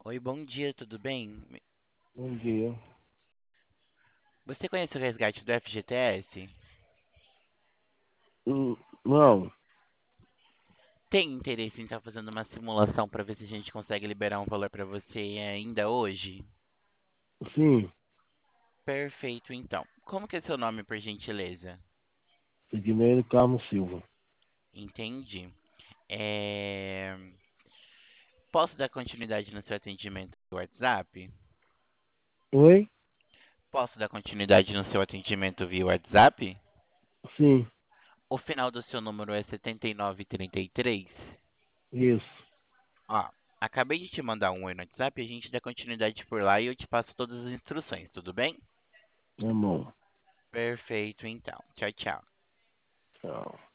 Oi, bom dia, tudo bem? Bom dia. Você conhece o resgate do FGTS? Não, Tem interesse em estar fazendo uma simulação para ver se a gente consegue liberar um valor para você ainda hoje? sim, Perfeito, então. Como que é seu nome, por gentileza? Edneiro Carmo Silva. Entendi. É... Posso dar continuidade no seu atendimento do WhatsApp? Oi? Posso dar continuidade no seu atendimento via WhatsApp? Sim, O final do seu número é 7933? isso. Ó, acabei de te mandar um oi no WhatsApp, a gente dá continuidade por lá e eu te passo todas as instruções, tudo bem? Tá bom. Perfeito, então. Tchau, tchau. Tchau.